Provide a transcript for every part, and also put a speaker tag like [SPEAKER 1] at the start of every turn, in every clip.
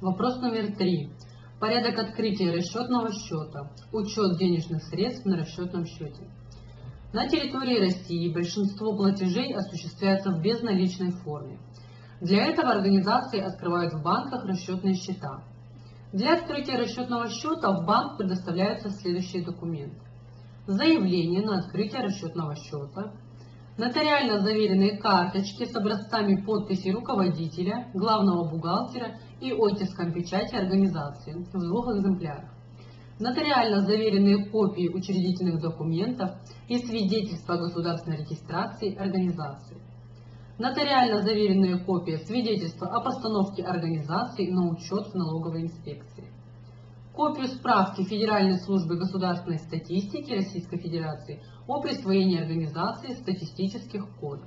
[SPEAKER 1] Вопрос номер 3. Порядок открытия расчетного счета. Учет денежных средств на расчетном счете. На территории России большинство платежей осуществляется в безналичной форме. Для этого организации открывают в банках расчетные счета. Для открытия расчетного счета в банк предоставляются следующие документы. Заявление на открытие расчетного счета, нотариально заверенные карточки с образцами подписи руководителя, главного бухгалтера и оттиском печати организации в 2 экземплярах, нотариально заверенные копии учредительных документов и свидетельства о государственной регистрации организации, нотариально заверенные копии свидетельства о постановке организации на учет в налоговой инспекции, копию справки Федеральной службы государственной статистики Российской Федерации о присвоении организации статистических кодов.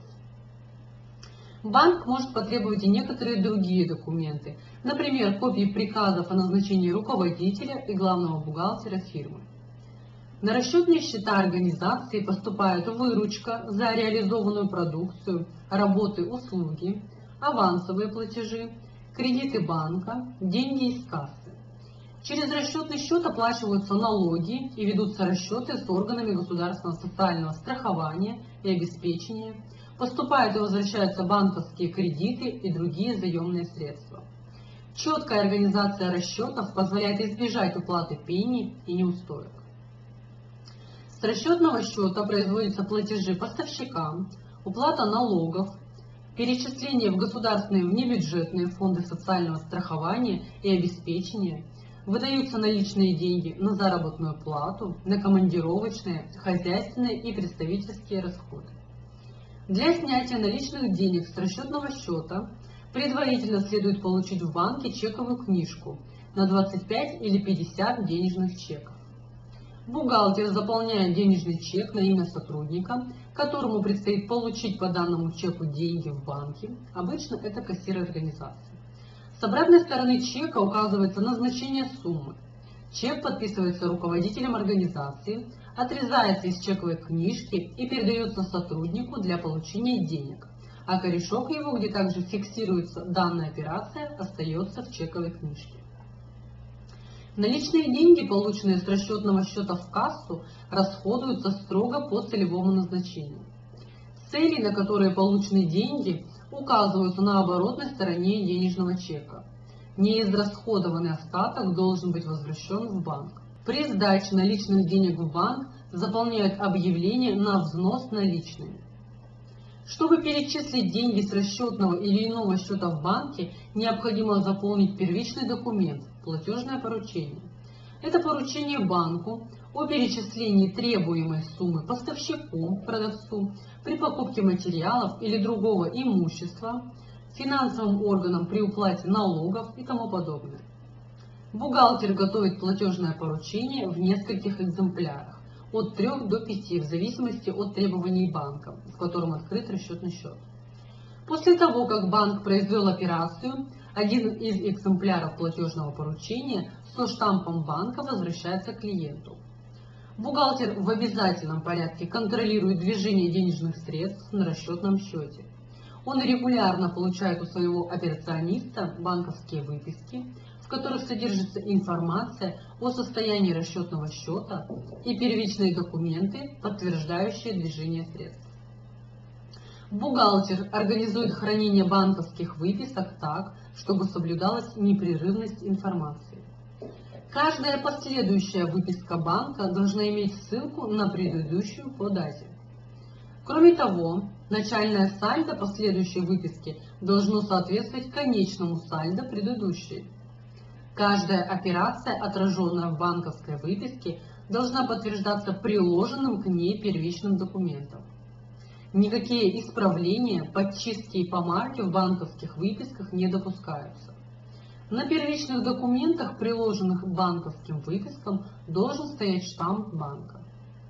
[SPEAKER 1] Банк может потребовать и некоторые другие документы, например, копии приказов о назначении руководителя и главного бухгалтера фирмы. На расчетные счета организации поступает выручка за реализованную продукцию, работы, услуги, авансовые платежи, кредиты банка, деньги из кассы. Через расчетный счет оплачиваются налоги и ведутся расчеты с органами государственного социального страхования и обеспечения, поступают и возвращаются банковские кредиты и другие заемные средства. Четкая организация расчетов позволяет избежать уплаты пени и неустоек. С расчетного счета производятся платежи поставщикам, уплата налогов, перечисление в государственные и внебюджетные фонды социального страхования и обеспечения, выдаются наличные деньги на заработную плату, на командировочные, хозяйственные и представительские расходы. Для снятия наличных денег с расчетного счета предварительно следует получить в банке чековую книжку на 25 или 50 денежных чеков. Бухгалтер заполняет денежный чек на имя сотрудника, которому предстоит получить по данному чеку деньги в банке, обычно это кассир организации. С обратной стороны чека указывается назначение суммы. Чек подписывается руководителем организации, отрезается из чековой книжки и передается сотруднику для получения денег, а корешок его, где также фиксируется данная операция, остается в чековой книжке. Наличные деньги, полученные с расчетного счета в кассу, расходуются строго по целевому назначению. Цели, на которые получены деньги, указываются на оборотной стороне денежного чека. Неизрасходованный остаток должен быть возвращен в банк. При сдаче наличных денег в банк заполняют объявление на взнос наличными. Чтобы перечислить деньги с расчетного или иного счета в банке, необходимо заполнить первичный документ – платежное поручение. Это поручение банку о перечислении требуемой суммы поставщику, продавцу, при покупке материалов или другого имущества, финансовым органам при уплате налогов и тому подобное. Бухгалтер готовит платежное поручение в нескольких экземплярах, от 3 до 5, в зависимости от требований банка, в котором открыт расчетный счет. После того, как банк произвел операцию, один из экземпляров платежного поручения со штампом банка возвращается клиенту. Бухгалтер в обязательном порядке контролирует движение денежных средств на расчетном счете. Он регулярно получает у своего операциониста банковские выписки, в которых содержится информация о состоянии расчетного счета и первичные документы, подтверждающие движение средств. Бухгалтер организует хранение банковских выписок так, чтобы соблюдалась непрерывность информации. Каждая последующая выписка банка должна иметь ссылку на предыдущую по дате. Кроме того, начальное сальдо последующей выписки должно соответствовать конечному сальдо предыдущей. Каждая операция, отраженная в банковской выписке, должна подтверждаться приложенным к ней первичным документом. Никакие исправления, подчистки и помарки в банковских выписках не допускаются. На первичных документах, приложенных к банковским выпискам, должен стоять штамп банка.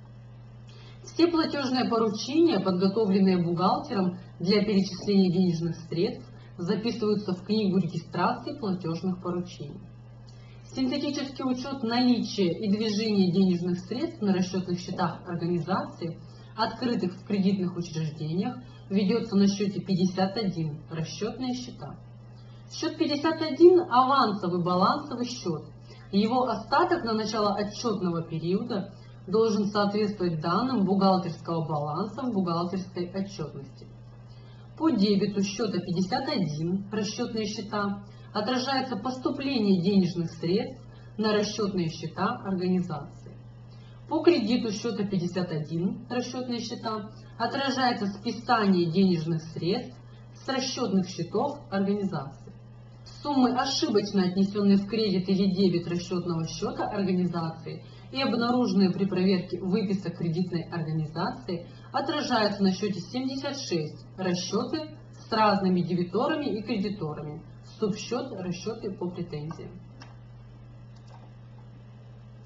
[SPEAKER 1] Все платежные поручения, подготовленные бухгалтером для перечисления денежных средств, записываются в книгу регистрации платежных поручений. Синтетический учет наличия и движения денежных средств на расчетных счетах организации, открытых в кредитных учреждениях, ведется на счете 51 «Расчетные счета». Счет 51 – авансовый балансовый счет. Его остаток на начало отчетного периода должен соответствовать данным бухгалтерского баланса в бухгалтерской отчетности. По дебету счета 51 расчетные счета отражается поступление денежных средств на расчетные счета организации. По кредиту счета 51 расчетные счета отражается списание денежных средств с расчетных счетов организации. Суммы, ошибочно отнесенные в кредит или дебет расчетного счета организации и обнаруженные при проверке выписок кредитной организации, отражаются на счете 76 расчеты с разными дебиторами и кредиторами, субсчет расчеты по претензиям.